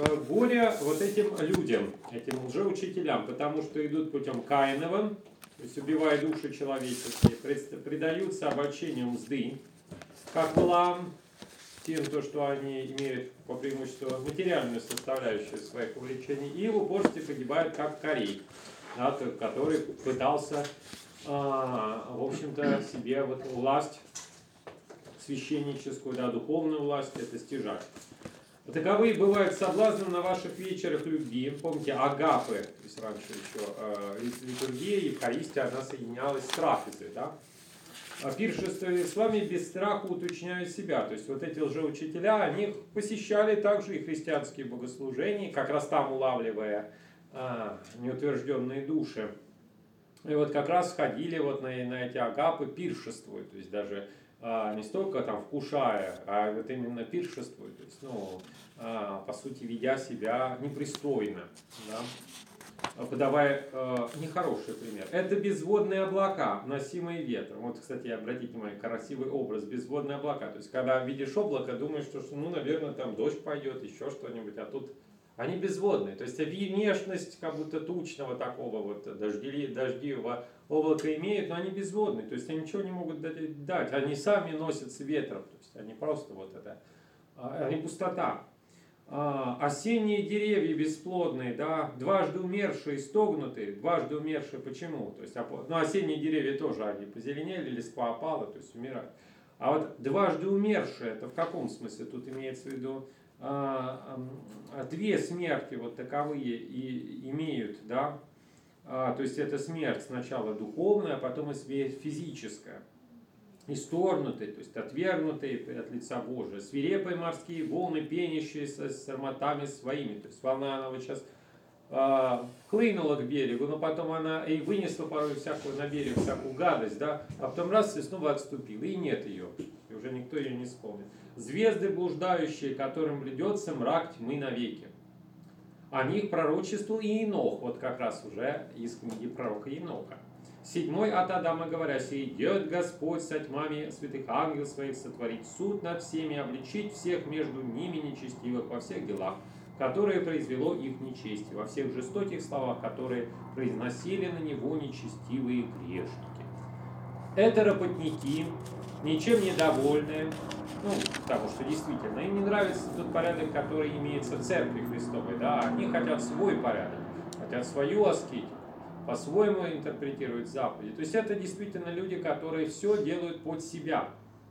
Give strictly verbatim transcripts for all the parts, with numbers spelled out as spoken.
горе вот этим людям, этим лжеучителям, потому что идут путем Каиновым, то есть убивая души человеческие, предаются обольщению мзды, как Валаам, тем, то, что они имеют по преимуществу материальную составляющую своих увлечений, и в упорстве погибают как Корей, да, который пытался, а, в общем-то, себе вот власть священническую, да, духовную власть это стяжать. Таковые бывают соблазны на ваших вечерах любви. Помните, агапы, то есть раньше еще э, литургия, Евхаристия, она соединялась с трапезой, да? А пиршествуя с вами без страха уточняют себя. То есть вот эти лжеучителя, они посещали также и христианские богослужения, как раз там улавливая а, неутвержденные души. И вот как раз ходили вот на, на эти агапы, пиршествуют, то есть даже а, не столько там вкушая, а вот именно пиршествуют, то есть, ну, а, по сути, ведя себя непристойно, да? Подавая э, нехороший пример. Это безводные облака, носимые ветром. Вот, кстати, обратите внимание, красивый образ, безводные облака. То есть, когда видишь облако, думаешь, что, ну, наверное, там дождь пойдет, еще что-нибудь, а тут они безводные. То есть, внешность как будто тучного такого вот дождили, дождливого облака имеют, но они безводные. То есть, они ничего не могут дать. Они сами носятся ветром. То есть, они просто вот это, они пустота. Осенние деревья бесплодные, да, дважды умершие, стогнутые, дважды умершие, почему? То есть, ну, осенние деревья тоже, они позеленели, листва опала, то есть умирают. А вот дважды умершие, это в каком смысле? Тут имеется в виду а, а, две смерти вот таковые и имеют, да, а, то есть это смерть сначала духовная, а потом и смерть физическая. Исторгнутые, то есть отвергнутые от лица Божия, свирепые морские волны, пенящиеся с сарматами своими. То есть волна, она вот сейчас э, хлынула к берегу, но потом она и вынесла порой всякую на берег, всякую гадость, да, а потом раз и снова отступила, и нет ее, и уже никто ее не вспомнит. Звезды блуждающие, которым блюдется мрак тьмы навеки. О них пророчествовал и Енох, вот как раз уже из книги пророка Еноха. Седьмой от Адама говоря, «Идет Господь со тьмами святых ангел своих сотворить суд над всеми, обличить всех между ними нечестивых во всех делах, которые произвело их нечестие, во всех жестоких словах, которые произносили на него нечестивые грешники». Это работники, ничем недовольные, ну, потому что действительно им не нравится тот порядок, который имеется в Церкви Христовой, да, они хотят свой порядок, хотят свою аскетику, по-своему интерпретируют заповеди. То есть это действительно люди, которые все делают под себя.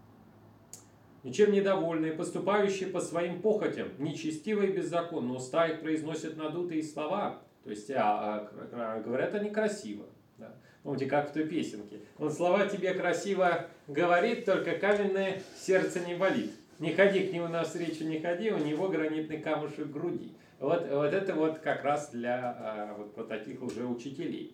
Ничем недовольные, поступающие по своим похотям, нечестивые и беззаконно, уста их произносят надутые слова, то есть а, а, говорят они красиво. Да. Помните, как в той песенке. Он слова тебе красиво говорит, только каменное сердце не болит. Не ходи к нему навстречу, не ходи, у него гранитный камушек в груди. Вот, вот это вот как раз для вот, вот таких уже учителей.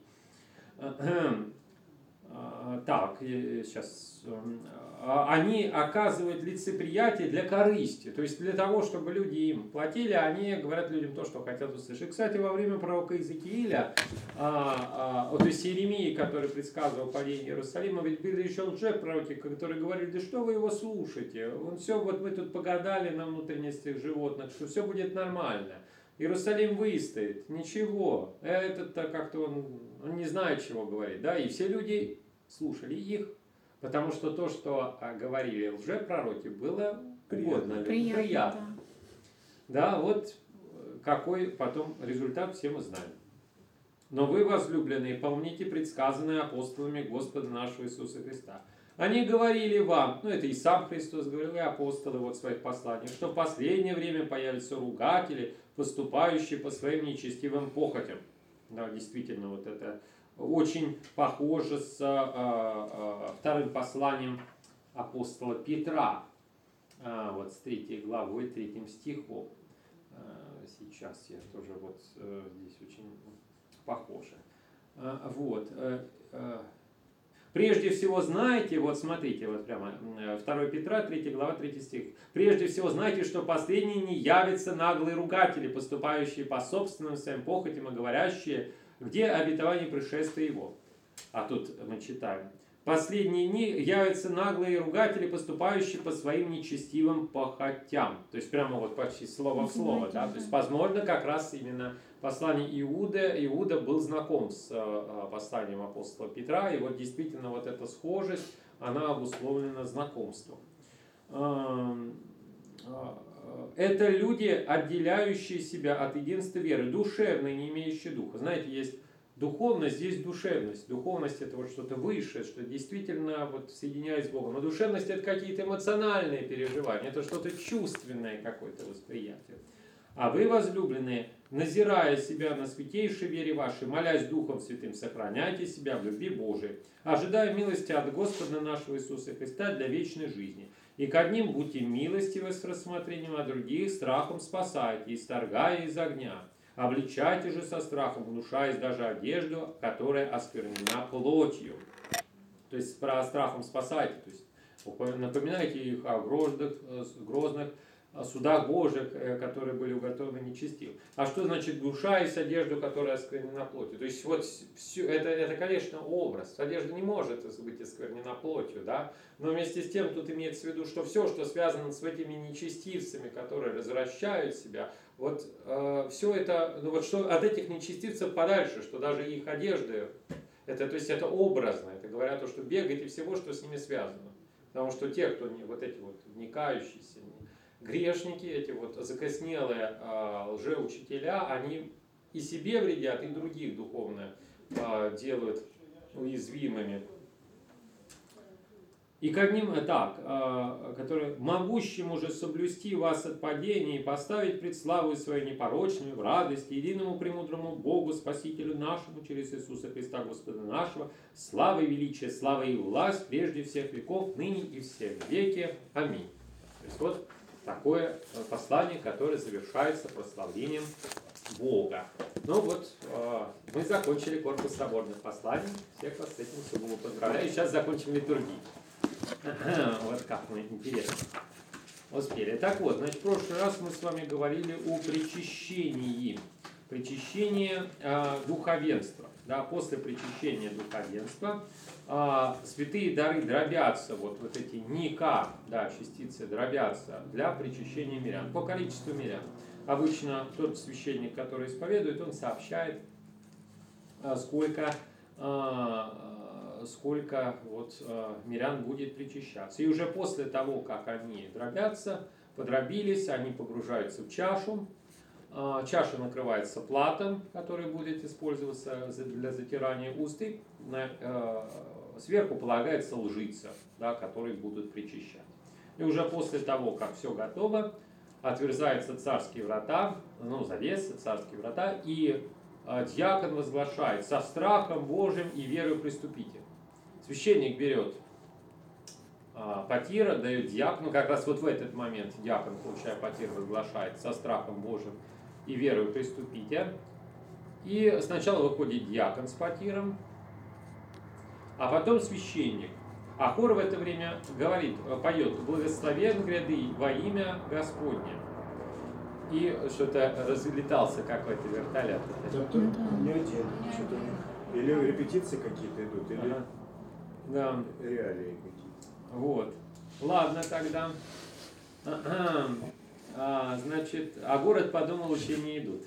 Так, сейчас. Они оказывают лицеприятие для корысти. То есть для того, чтобы люди им платили, они говорят людям то, что хотят услышать. И, кстати, во время пророка Иезекииля, а, а, то есть Иеремии, который предсказывал падение Иерусалима, ведь были еще лжепророки, которые говорили, да что вы его слушаете? Он все, вот мы тут погадали на внутренностях животных, что все будет нормально. Иерусалим выстоит. Ничего. Этот-то как-то он, он не знает, чего говорит. Да? И все люди слушали их. Потому что то, что говорили лжепророки, было угодно, приятно. приятно. Да. да, вот какой потом результат все мы знаем. Но вы, возлюбленные, помните предсказанное апостолами Господа нашего Иисуса Христа. Они говорили вам, ну это и сам Христос говорил, и апостолы вот в своих посланиях, что в последнее время появятся ругатели, поступающие по своим нечестивым похотям. Да, действительно, вот это очень похоже с а, а, вторым посланием апостола Петра, а, вот с третьей главой, третьим стихом. А, сейчас я тоже вот а, здесь очень похоже. А, вот. А, а, Прежде всего знайте, вот смотрите, вот прямо второе Петра, третья глава, третий стих. Прежде всего знайте, что последние не явятся наглые ругатели, поступающие по собственным своим похотям и говорящие, где обетование пришествия его. А тут мы читаем. последние дни явятся наглые ругатели, поступающие по своим нечестивым похотям. То есть прямо вот почти слово в слово. Да? То есть, возможно, как раз именно послание Иуда, Иуда был знаком с посланием апостола Петра, и вот действительно вот эта схожесть, она обусловлена знакомством. Это люди, отделяющие себя от единства веры, душевные, не имеющие духа. Знаете, есть духовность, есть душевность. Духовность — это вот что-то высшее, что действительно вот соединяет с Богом. А душевность — это какие-то эмоциональные переживания, это что-то чувственное, какое-то восприятие. А вы, возлюбленные, назирая себя на святейшей вере вашей, молясь Духом Святым, сохраняйте себя в любви Божией, ожидая милости от Господа нашего Иисуса Христа для вечной жизни. И к одним будьте милостивы с рассмотрением, а других страхом спасайте, исторгая из огня. Обличайте же со страхом, внушаясь даже одежду, которая осквернена плотью. То есть про страхом спасайте. То есть напоминайте их о грозных, грозных судах Божьих, которые были уготованы нечестивым. А что значит душа и с одежду, которая осквернена плотью? То есть вот все, это, это, конечно, образ. Одежда не может быть осквернена плотью, да? Но вместе с тем тут имеется в виду, что все, что связано с этими нечестивцами, которые развращают себя, вот э, все это, ну вот что от этих нечестивцев подальше, что даже их одежды, это, то есть это образно, это говорят то, что бегайте всего, что с ними связано. Потому что те, кто не, вот эти вот вникающиеся, грешники, эти вот закоснелые э, лжеучителя, они и себе вредят, и других духовно э, делают уязвимыми. И к одним так, э, которые могущим уже соблюсти вас от падения и поставить пред славой свою непорочную в радости единому премудрому Богу, Спасителю нашему, через Иисуса Христа Господа нашего, слава и величие, слава и власть прежде всех веков, ныне и все веки. Аминь. То есть вот такое послание, которое завершается прославлением Бога. Ну вот, э, мы закончили корпус соборных посланий. Всех вас с этим сугубо поздравляю. И сейчас закончим литургию. Вот как мы, интересно, успели. Так вот, значит, в прошлый раз мы с вами говорили о причащении. Причащение э, духовенства. Да, после причащения духовенства э, святые дары дробятся, вот, вот эти ника, да, частицы дробятся для причащения мирян, по количеству мирян. Обычно тот священник, который исповедует, он сообщает, э, сколько, э, сколько вот, э, мирян будет причащаться. И уже после того, как они дробятся, подробились, они погружаются в чашу. Чаша накрывается платом, который будет использоваться для затирания уст, и сверху полагается лжица, да, которые будут причащать. И уже после того, как все готово, отверзаются царские врата, ну, завесы, царские врата, и диакон возглашает: со страхом Божьим и верою приступите. Священник берет потира, дает диакону, как раз вот в этот момент диакон, получая потир, возглашает: со страхом Божьим и верою приступите. И сначала выходит диакон с потиром, а потом священник. А хор в это время говорит, поет: благословен гряды во имя Господне. И что-то разлетался какой-то вертолет. Это не один. Что-то или репетиции какие-то идут, или ага. Да. реалии какие-то. Вот. Ладно тогда. А, значит, а город подумал, учения идут.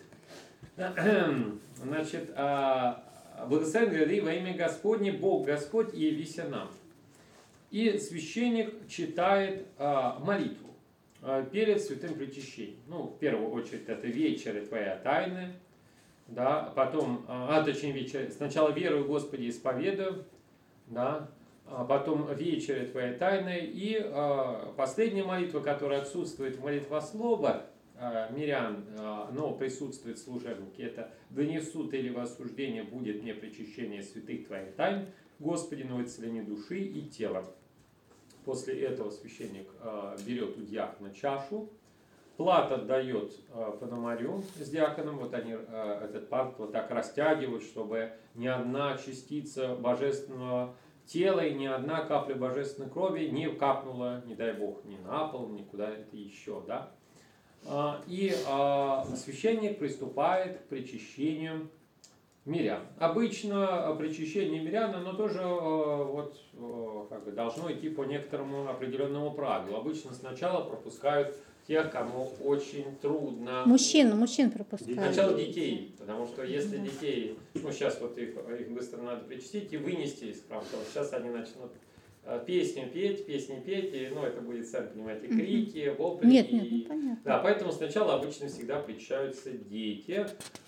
Значит, а, благословен гряды во имя Господне, Бог Господь, и явися нам. И священник читает а, молитву а, перед святым причащением. Ну, в первую очередь, это вечеря твоя тайная, да, потом, а, точнее, вечер, сначала верую, Господи, исповедую, да, а потом вечеря твоя тайная, и а, последняя молитва, которая отсутствует в молитвословах а, мирян, а, но присутствует в служебнике, это «Донесут или во осуждение будет мне причащение святых твоих тайн, Господи, на исцеление души и тела». После этого священник а, берет у диакона чашу, плат отдает а, пономарю с диаконом, вот они а, этот плат вот так растягивают, чтобы ни одна частица божественного тела и ни одна капля божественной крови не капнула, не дай Бог, ни на пол, ни куда-то еще. Да? И а, священник приступает к причащению мирян. Обычно причащение мирян, оно тоже вот, как бы, должно идти по некоторому определенному правилу. Обычно сначала пропускают тех, кому очень трудно. Мужчин, мужчин пропускают. Сначала детей, потому что если да. детей, ну сейчас вот их, их быстро надо причастить и вынести из храма, то сейчас они начнут песню петь, песни петь, и, ну это будет, сами понимаете, крики, вопли. Нет, нет, и, ну, понятно. Да, поэтому сначала обычно всегда причащаются дети,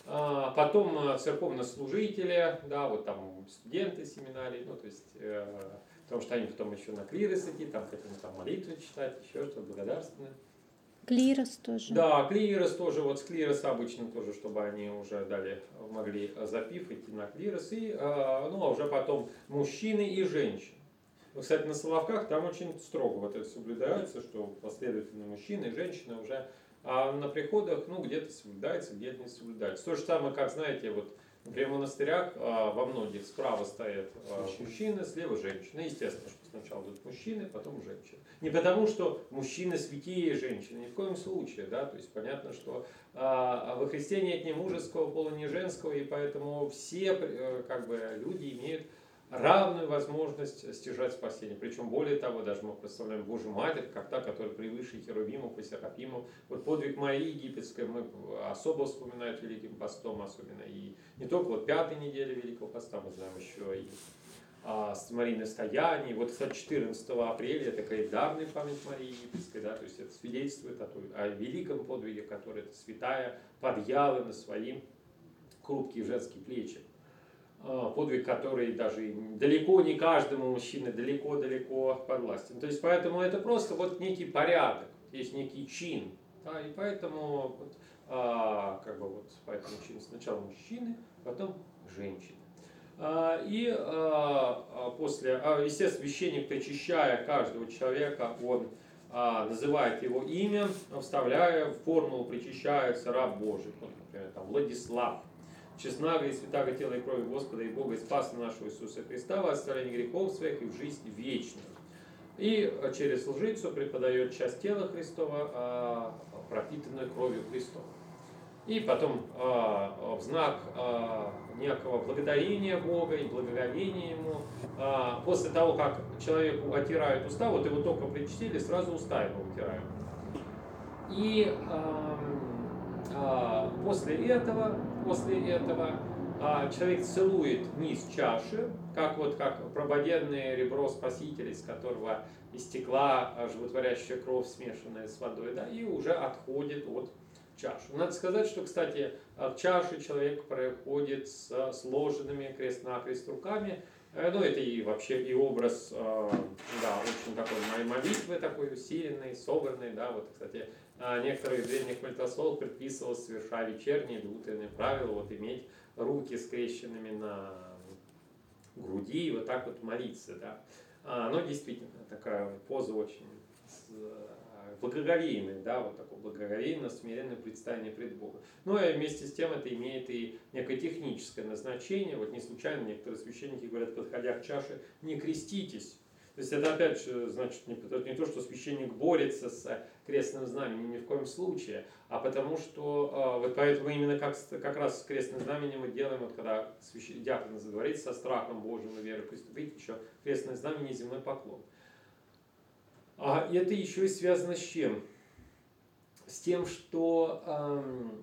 а, потом церковнослужители, да, вот там студенты семинарии, ну то есть, э, потому что они потом еще на клирос идти, там хотим там молитвы читать, еще что-то благодарственное. Клирос тоже. Да, клирос тоже, вот с клироса обычно тоже, чтобы они уже далее могли, запив, идти на клирос, и, э, ну а уже потом мужчины и женщины. Ну, кстати, на Соловках там очень строго вот это соблюдается, что последовательно мужчины и женщины уже, а на приходах, ну, где-то соблюдается, где-то не соблюдается. То же самое, как, знаете, вот, например, в монастырях а, во многих справа стоят а, мужчины, слева женщины. Естественно, что сначала будут мужчины, потом женщины. Не потому, что мужчины святее женщины, ни в коем случае, да, то есть понятно, что а, во Христе нет ни мужеского пола, ни женского, и поэтому все, как бы, люди имеют равную возможность стяжать спасение. Причем, более того, даже мы представляем Божью Матерь, как та, которая превыше Херувимов и Серафимов. Вот подвиг Марии Египетской мы особо вспоминаем Великим постом, особенно. И не только вот пятой недели Великого поста, мы знаем еще и а, с Мариной Стояние. Вот, кстати, четырнадцатого апреля такая дарная память Марии Египетской, да, то есть это свидетельствует о, той, о великом подвиге, который эта святая подъяла на свои хрупкие женские плечи. Подвиг, который даже далеко не каждому мужчине далеко-далеко подвластен. То есть поэтому это просто вот некий порядок, есть некий чин. Да, и поэтому вот, а, как бы вот поэтому чин сначала мужчины, потом женщины. А, и а, после, а, естественно, священник, причащая каждого человека, он а, называет его имя, вставляя в формулу причащается раб Божий, вот, например, там, Владислав. Честного и святаго тела и крови Господа и Бога и Спаса нашего Иисуса Христа, во оставление грехов своих и в жизнь вечную. И через лжицу преподает часть тела Христова, пропитанную кровью Христова. И потом в знак некого благодарения Бога и благоговения Ему, после того, как человеку отирают уста, вот его только причастили, сразу уста его вытирают. И после этого, после этого человек целует низ чаши, как вот как прободенное ребро Спасителя, из которого истекла животворящая кровь, смешанная с водой, да, и уже отходит от чаши. Надо сказать, что, кстати, в чаше человек проходит с сложенными крест-накрест руками. Ну, это и вообще и образ, да, очень такой молитвы, такой усиленный, собранный, да, вот, кстати, некоторые из древних молитвословов предписывал, совершая вечерние или утренние правила, вот иметь руки скрещенными на груди и вот так вот молиться, да. Но действительно, такая поза очень благоговейная, да, вот такое благоговейное, смиренное предстание пред Богом. Ну и вместе с тем это имеет и некое техническое назначение. Вот не случайно некоторые священники говорят, подходя к чаше, не креститесь. То есть это опять же значит не, не то, что священник борется с крестным знаменем, ни в коем случае, а потому что, вот поэтому именно как, как раз с крестным знаменем мы делаем, вот когда священник, диакон заговорит со страхом Божьим и верой приступить, еще крестное знамение, земной поклон. А это еще и связано с чем? С тем, что эм,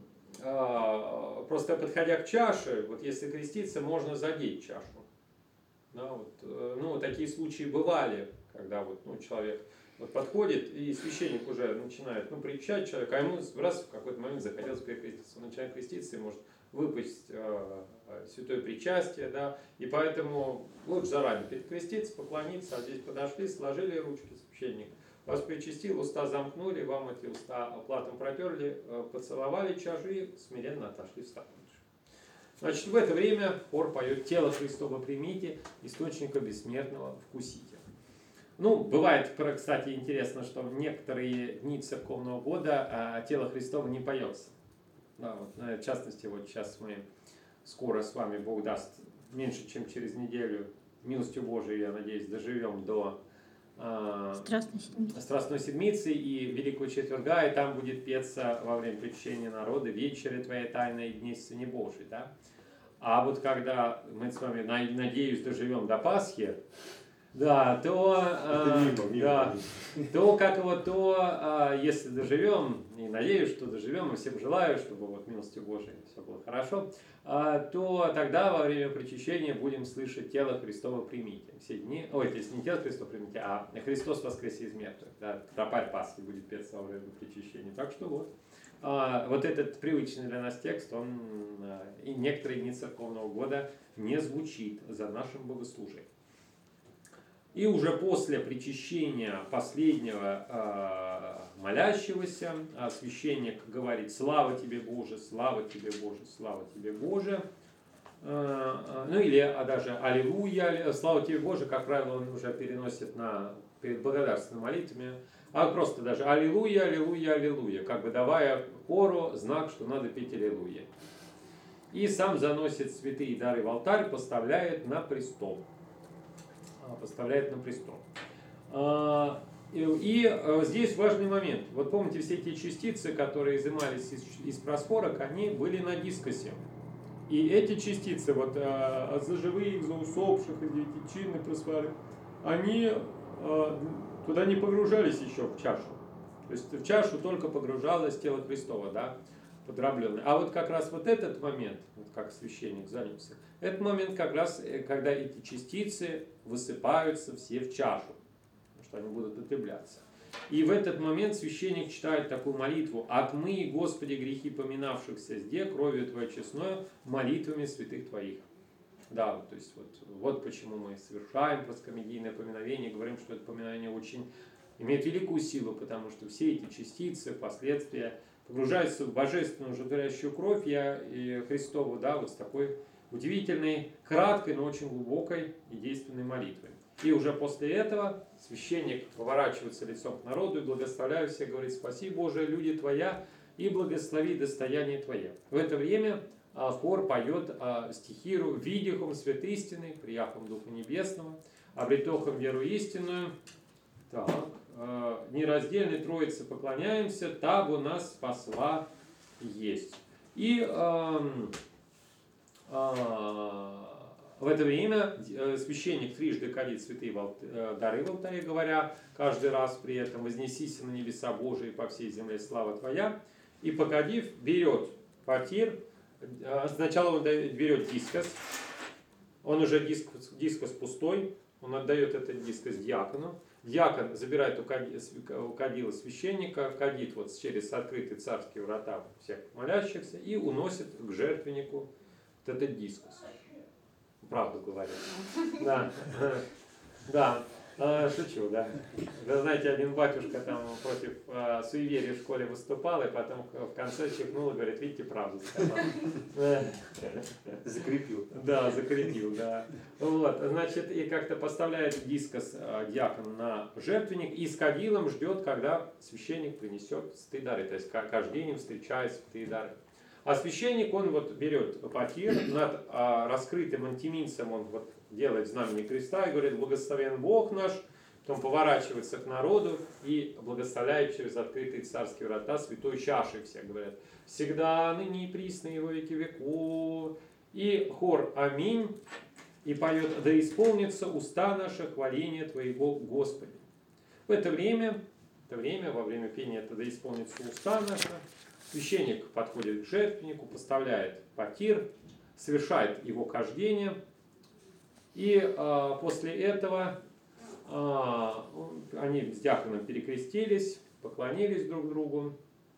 э, просто подходя к чаше, вот если креститься, можно задеть чашу. Да, вот, э, ну, такие случаи бывали, когда вот, ну, человек вот подходит, и священник уже начинает ну, причащать человека, а ему раз в какой-то момент захотелось перекреститься. Он начинает креститься и может выпасть э, святое причастие, да, и поэтому лучше заранее перекреститься, поклониться, а здесь подошли, сложили ручки, священник вас причастил, уста замкнули, вам эти уста платом протерли, поцеловали чашу и смиренно отошли в сторону. Значит, в это время хор поет «Тело Христово примите, источника бессмертного вкусите». Ну, бывает, кстати, интересно, что в некоторые дни церковного года «Тело Христово» не поется. Да, вот, в частности, вот сейчас мы скоро с вами, Бог даст, меньше чем через неделю, милостью Божией, я надеюсь, доживем до Страстной седмицы. Страстной седмицы и Великого Четверга, и там будет петься во время причащения народа «Вечеря Твоя тайная и дни Сыне Божий». Да? А вот когда мы с вами, надеюсь, доживем до Пасхи, да, то, Это мимо, мимо, да, мимо. то как вот, то, если доживем, и надеюсь, что доживем, и всем желаю, чтобы вот милостью Божией все было хорошо, то тогда во время причащения будем слышать тело Христово примите. Все дни, ой, то есть не тело Христово примите, а Христос воскресе из мертвых. Да, тропарь Пасхи будет петься во время причащения. Так что вот. Вот этот привычный для нас текст, он и некоторые дни церковного года не звучит за нашим богослужением. И уже после причащения последнего э, молящегося священник говорит: «Слава тебе, Боже, слава тебе, Боже, слава тебе, Боже». Э, ну или а даже «Аллилуйя», «Слава тебе, Боже», как правило, он уже переносит на, перед благодарственными молитвами, а просто даже «Аллилуйя, аллилуйя, аллилуйя», как бы давая хору знак, что надо петь «Аллилуйя». И сам заносит святые дары в алтарь, поставляет на престол. Поставляет на престол. И здесь важный момент. Вот помните, все эти частицы, которые изымались из, из просфорок, они были на дискосе. И эти частицы, вот за живых, за усопших, из девятичинной просфоры, они туда не погружались еще в чашу. То есть в чашу только погружалось тело Христово, да, подробленное. А вот как раз вот этот момент, вот как священник занялся, этот момент как раз, когда эти частицы высыпаются все в чашу, потому что они будут употребляться. И в этот момент священник читает такую молитву: «Отмый, Господи, грехи поминавшихся сде, кровью Твоей честною, молитвами святых Твоих». Да, вот, то есть вот, вот почему мы совершаем проскомедийное поминовение, говорим, что это поминовение очень имеет великую силу, потому что все эти частицы, последствия погружаются в божественную животворящую кровь и Христову, да, вот с такой удивительной, краткой, но очень глубокой и действенной молитвой. И уже после этого священник поворачивается лицом к народу и благословляя всех, говорит: «Спаси, Боже, люди Твоя, и благослови достояние Твое». В это время хор поет стихиру «Видихом свят истины, прияхом Духа Небесного, обретохом веру истинную». Так, нераздельной Троице поклоняемся, табу нас спасла есть. И э, э, в это время священник трижды кадит святые дары в алтаре, говоря каждый раз при этом: «Вознесися на небеса Божии, по всей земле слава Твоя». И покадив, берет потир, сначала он берет дискос, он уже дискос, дискос пустой, он отдает этот дискос диакону. Диакон забирает у кадила священника, кадит вот через открытые царские врата всех молящихся и уносит к жертвеннику вот этот дискус. Правду говорю. Да, да, шучу, да. Вы знаете, один батюшка там против суеверия в школе выступал, и потом в конце чихнул и говорит: «Видите, правду сказал». Закрепил. Да, закрепил, да. Вот, значит, и как-то поставляет дискос диакон на жертвенник и с кадилом ждет, когда священник принесет святые дары. То есть каждый день встречает святые дары. А священник, он вот берет потир, над а, раскрытым антиминцем он вот делает знамение креста и говорит: «Благословен Бог наш». Потом поворачивается к народу и благословляет через открытые царские врата святой чашей, все говорят: «Всегда, ныне и присно, и во веки веков». И хор «Аминь» и поет: «Да исполнится уста наши хваления Твоего, Господи». В это время, в это время, во время пения это «Да исполнится уста наши», священник подходит к жертвеннику, поставляет потир, совершает его кождение, и а, после этого а, они с диаконом перекрестились, поклонились друг другу,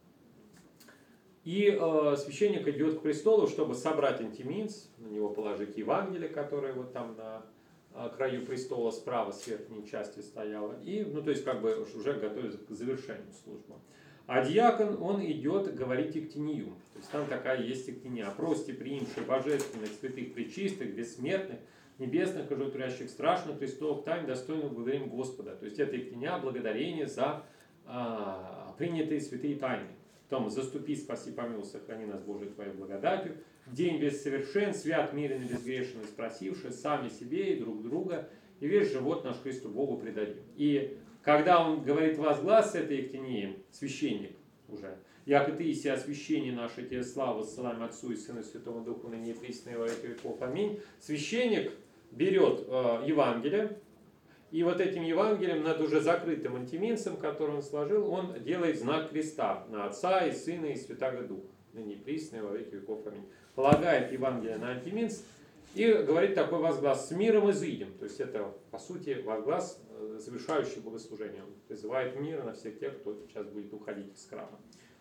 и а, священник идет к престолу, чтобы собрать антиминц, на него положить Евангелие, которое вот там на а, краю престола справа с верхней части стояло, и, ну, то есть как бы уже готовится к завершению службы. А диакон, он идет говорить эктинию. То есть там такая есть эктиния: «Опрости приимши божественных, святых, пречистых, бессмертных, небесных, оживотворящих страшных Христовых тайн, достойных благодарим Господа». То есть это эктиния, благодарение за а, принятые святые тайны. Потом: «Заступи, спаси, помилуй, сохрани нас, Божией Твоей благодатью. День весь совершен, свят, мирен и безгрешен, спросивши сами себе и друг друга, и весь живот наш Христу Богу предадим». И когда он говорит возглас этой эктинии, священник уже, Яко ты, иси освящение наше, тебе славу ссылаем Отцу и Сыну и Святому Духу, ныне и присно и во веки веков. Аминь. Священник берет э, Евангелие, и вот этим Евангелием над уже закрытым антиминцем, который он сложил, он делает знак креста на Отца и Сына и Святаго Духа, ныне и присно и во веки веков. Аминь. Полагает Евангелие на антиминц и говорит такой возглас: «С миром изыдем». То есть это, по сути, возглас, завершающий богослужение. Он призывает мир на всех тех, кто сейчас будет уходить из храма.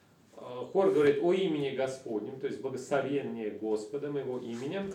Хор говорит о имени Господнем, то есть благословение Господом, его именем.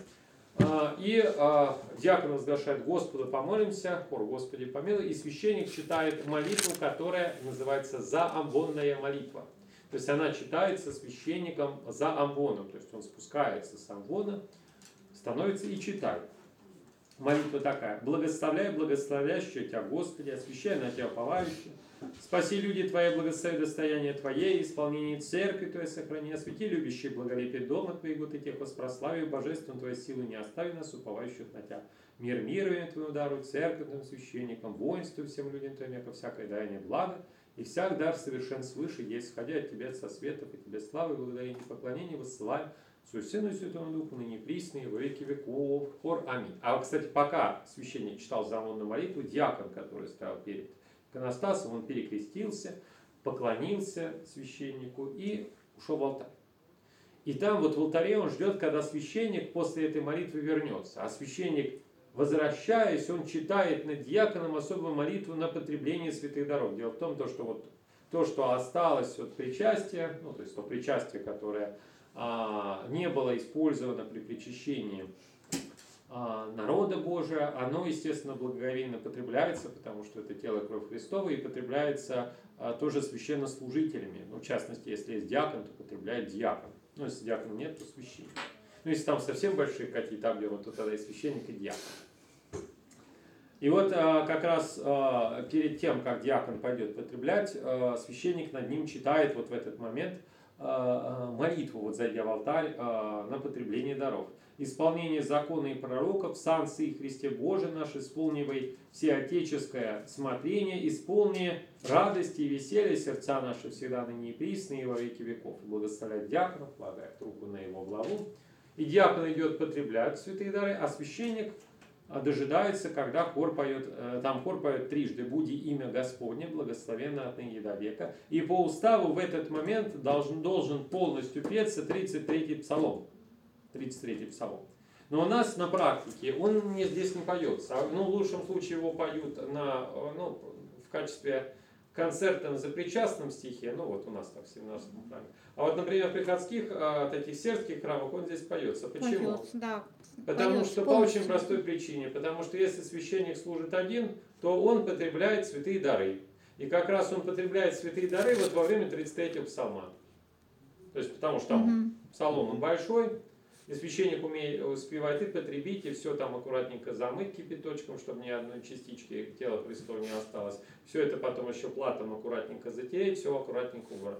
И диакон возглашает: «Господу помолимся», хор «Господи помилуй», и священник читает молитву, которая называется заамвонная молитва. То есть она читается священником за амвоном, то есть он спускается с амвона, становится и читает. Молитва такая: «Благословляй благословляющего Тебя, Господи, освящай на Тебя уповающих, спаси люди Твои, благослови достояние Твое, исполнение церкви Твоей сохрани, освети любящие благолепие дома Твоего, Ты тех воспрослави, божественную Твою силу не остави нас, уповающих на Тебя. Мир миру Твоему даруй, церковь Твоим священникам, воинству всем людям Твоим, яко всякое даяние блага, и всяк дар совершен свыше есть, сходя от Тебя со светов, и Тебе славы, благодарение и поклонение воссылаем Отцу и Сыну и Святому Духу, ныне и присно и во веки веков. Хор аминь». А, кстати, пока священник читал заамвонную молитву, диакон, который стоял перед иконостасом, он перекрестился, поклонился священнику и ушел в алтарь. И там вот в алтаре он ждет, когда священник после этой молитвы вернется. А священник, возвращаясь, он читает над диаконом особую молитву на потребление святых даров. Дело в том, что вот то, что осталось от причастия, ну, то есть то причастие, которое а, не было использовано при причащении а, народа Божия, оно, естественно, благоговейно потребляется, потому что это тело и кровь Христова, и потребляется а, тоже священнослужителями. Ну, в частности, если есть диакон, то потребляет диакон. Ну, если диакона нет, то священник. Ну, если там совсем большие какие-то объемы, то тогда и священник, и диакон. И вот а, как раз а, перед тем, как диакон пойдет потреблять, а, священник над ним читает вот в этот момент а, молитву, вот зайдя в алтарь, а, на потребление даров. «Исполнение закона и пророков, сан Сы Христе Боже наш, исполнивай всеотеческое смотрение, исполни радости и веселье сердца наши всегда ныне и присно и во веки веков». Благословляет диакона, полагает руку на его главу. И диакон идет потреблять святые дары, а священник дожидается, когда хор поет, там хор поет трижды: «Буди имя Господне, благословенно отныне до века». И по уставу в этот момент должен, должен полностью петься тридцать третий псалом. тридцать третий псалом. Но у нас на практике он не, здесь не поется. Ну, в лучшем случае его поют на, ну, в качестве концерта на запричастном стихе. Ну, вот у нас так в семнадцатом храме. А вот, например, в приходских, таких сельских храмах он здесь поется. Почему? Поется, да. Потому Поется что полностью. по очень простой причине. Потому что если священник служит один, то он потребляет святые дары. И как раз он потребляет святые дары вот во время тридцать третьего псалма. То есть потому что там Угу. псалом он большой, и священник умеет, успевает и потребить, и все там аккуратненько замыть кипяточком, чтобы ни одной частички тела Христова не осталось. Все это потом еще платом аккуратненько затереть, все аккуратненько убрать.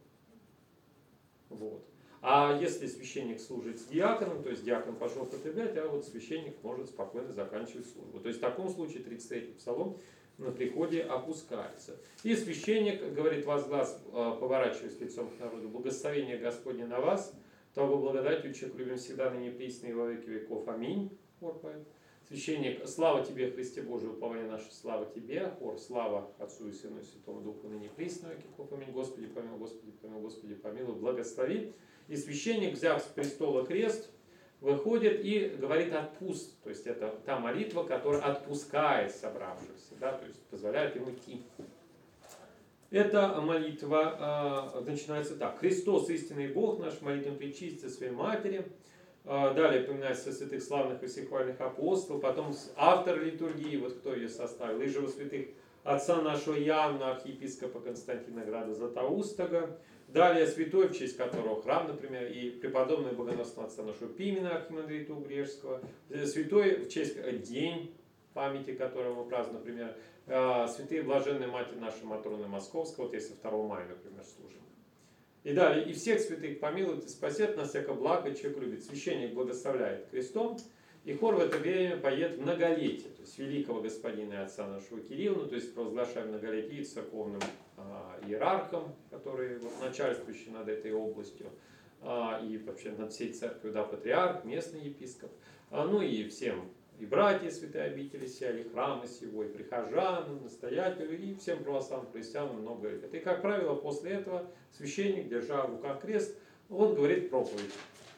Вот. А если священник служит с диаконом, то есть диакон пошел потреблять, а вот священник может спокойно заканчивать службу. То есть в таком случае тридцать третий псалом на приходе опускается. И священник говорит возглас, поворачиваясь лицом к народу: «Благословение Господне на вас, того благодатью, человек любим всегда, ныне присно и во веки веков. Аминь». Хор поет. Священник: «Слава Тебе, Христе Божий, упование наше, слава Тебе». Хор: «Слава Отцу и Сыну и Святому Духу, ныне присно во веки веков. Аминь». Господи помилуй, Господи помилуй, Господи помилуй, благослови. И священник, взяв с престола крест, выходит и говорит «отпуст». То есть это та молитва, которая отпускает собравшихся, да, то есть позволяет им идти. Эта молитва э, начинается так: «Христос, истинный Бог наш, молитвам пречисти своей матери». Э, далее упоминается святых славных и всехвальных апостолов, потом автор литургии, вот кто ее составил, и живо святых отца нашего Иоанна, архиепископа Константина Града Златоустого. Далее святой, в честь которого храм, например, и преподобный богоносного отца нашего Пимена, архимандрита Угрешского. Святой, в честь день памяти которого мы празднуем, например, святые блаженные Матерь нашей Матроны Московской, вот если второго мая, например, служим. И далее: «И всех святых помилует и спасет нас, всяко благо человек любит». Священник благословляет крестом, и хор в это время поет многолетие, то есть великого господина и отца нашего Кирилла, ну, то есть провозглашаем многолетие церковным э, иерархам, которые вот, начальствующие над этой областью, э, и вообще над всей церковью, да, патриарх, местный епископ, э, ну и всем, и братья святой обители сия, и храма сего, и прихожанам, настоятелю, и всем православным христианам много лет. И, как правило, после этого священник, держа в руках крест, он говорит проповедь.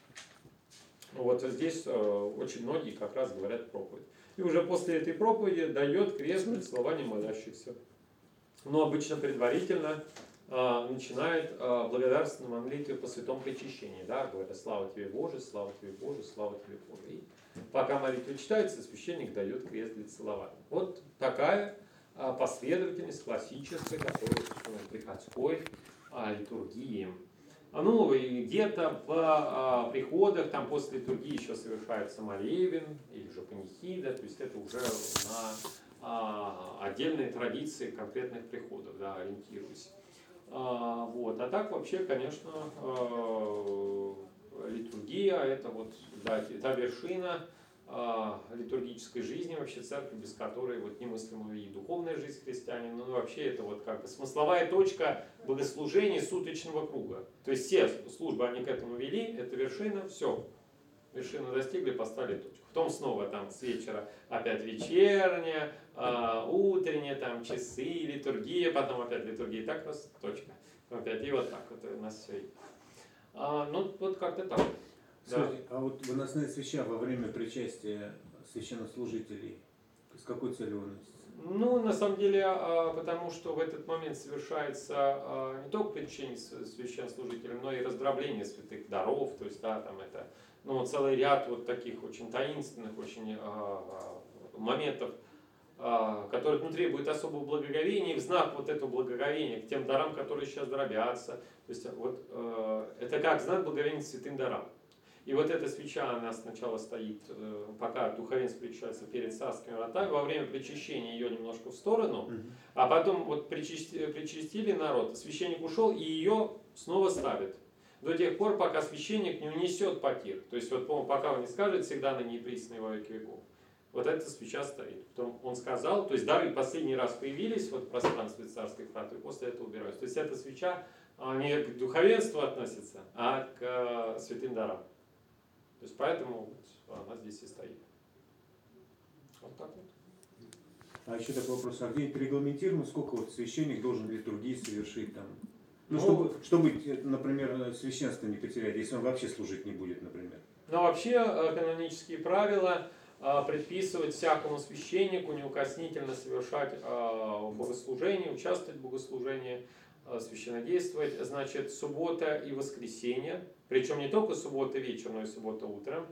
Вот здесь э, очень многие как раз говорят проповедь. И уже после этой проповеди дает крест на целование молящихся. Но обычно предварительно э, начинает э, благодарственную молитву по святому причащении. Да, говоря: слава тебе, Боже, слава тебе, Боже, слава тебе, Боже. И пока молитва читается, священник дает крест для целования. Вот такая э, последовательность классической, которая в приходской э, литургии. Ну, и где-то в а, приходах, там после литургии еще совершается молебен или же панихида, то есть это уже на а, отдельные традиции конкретных приходов, да, ориентируюсь. А, вот. А так вообще, конечно, а, литургия это вот да, та вершина а, литургической жизни вообще церкви, без которой вот немыслима и духовная жизнь христианина, ну вообще это вот как бы смысловая точка богослужения суточного круга. То есть все службы они к этому вели, это вершина, все. Вершину достигли, поставили точку. Потом снова там с вечера опять вечерняя, а, утренняя, там часы, литургия, потом опять литургия, и так раз точка. Опять, и вот так вот у нас все. А, ну вот как-то так. Скажите, да. А вот выносные свеча во время причастия священнослужителей, с какой целью выносится? Ну, на самом деле, потому что в этот момент совершается не только причащение священнослужителям, но и раздробление святых даров, то есть, да, там это, ну, целый ряд вот таких очень таинственных, очень моментов, которые ну, требуют особого благоговения, и в знак вот этого благоговения к тем дарам, которые сейчас дробятся, то есть, вот это как знак благоговения к святым дарам. И вот эта свеча, она сначала стоит, пока духовенство причащается перед царскими вратами, во время причащения ее немножко в сторону, mm-hmm. а потом вот причастили, причастили народ, священник ушел и ее снова ставит. До тех пор, пока священник не унесет потир. То есть вот пока он не скажет всегда на ней присно во веки веков. Вот эта свеча стоит. Потом он сказал, то есть дары последний раз появились вот в пространстве царской враты, и после этого убираются. То есть эта свеча не к духовенству относится, а к святым дарам. То есть поэтому вот она здесь и стоит. Вот так вот. А еще такой вопрос, а где регламентировано, сколько вот священник должен литургии совершить там? Ну, Ну, чтобы, чтобы, например, священство не потерять, если он вообще служить не будет, например. Ну, вообще, канонические правила предписывают всякому священнику неукоснительно совершать богослужение, участвовать в богослужении, священнодействовать, значит, суббота и воскресенье, причем не только суббота вечером, но и суббота утром,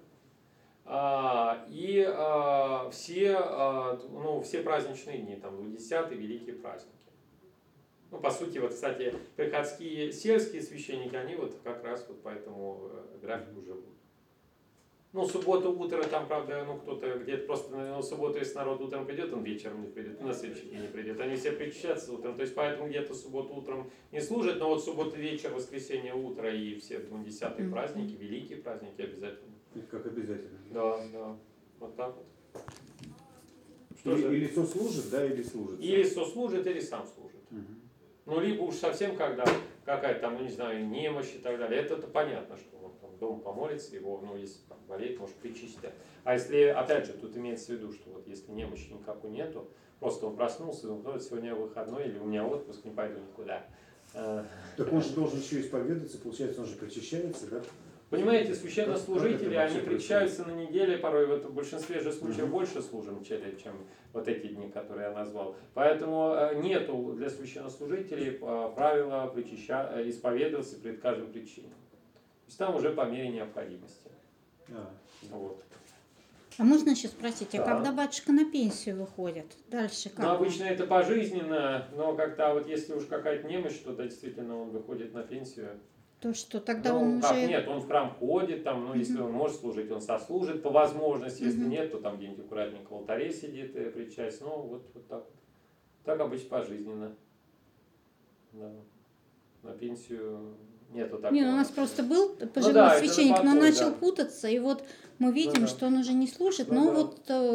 и все, ну, все праздничные дни, там, двудесятые великие праздники. Ну, по сути, вот, кстати, приходские сельские священники, они вот как раз вот по этому графику живут. Ну, суббота, утро, там, правда, ну, кто-то где-то просто на ну, субботу, если народ утром придет, он вечером не придет, на следующий день не придет. Они все причащаются утром, то есть поэтому где-то субботу утром не служат, но вот суббота вечер, воскресенье утро и все двунадесятые mm-hmm. праздники, великие праздники обязательно. Это как обязательно. Да, да, вот так вот. Что или, или сослужит, да, или служит? Или сослужит, или сам служит. Mm-hmm. Ну, либо уж совсем, когда какая-то там, ну, не знаю, немощь и так далее, это-то понятно, что он там дома помолится, его, ну, если там, болеет, может причистить. А если, опять же, тут имеется в виду, что вот если немощи никакой нету, просто он проснулся, думает, ну, сегодня выходной, или у меня отпуск, не пойду никуда. Так он же должен еще исповедаться, получается, он же причащается, да? Понимаете, священнослужители, они причащаются на неделе, порой вот в большинстве же случаев uh-huh. больше служим, чем вот эти дни, которые я назвал. Поэтому нету для священнослужителей правила причаща... исповедоваться перед каждым причиной. То есть там уже по мере необходимости. Uh-huh. Вот. А можно еще спросить, а да. когда батюшка на пенсию выходит? Дальше как? Ну, обычно это пожизненно, но как-то вот если уж какая-то немощь, то да, действительно он выходит на пенсию. То что, тогда ну, он как, уже... Нет, он в храм ходит, там, ну, uh-huh. если он может служить, он сослужит по возможности, если uh-huh. нет, то там где-нибудь аккуратненько в алтаре сидит и причастие. Ну, вот, вот так. Так обычно пожизненно. Да. На пенсию нету такого. Не, ну, у нас просто был пожилой ну, да, священник, покой, но начал да. путаться, и вот мы видим, ну, да. что он уже не служит, ну, но да. вот э,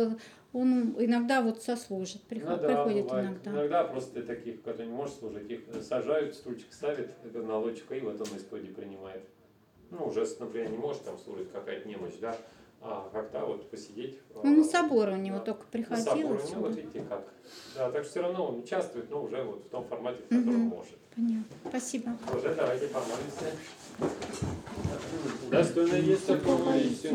он иногда вот сослужит, Ну приход- да, приходит бывает. иногда. Иногда просто таких, кто не может служить, их сажают, стульчик ставят на лодочку, и вот он исповеди принимает. Ну, уже, например, не может там служить какая-то немощь, да, а как-то вот посидеть. Ну, на а, собор у него да. только На приходил собор, ну отсюда. вот видите как. Да, так что все равно он участвует, но уже вот в том формате, в котором Мгм. может. Понятно. Спасибо. Уже давайте помолимся. Достойно есть такого истины.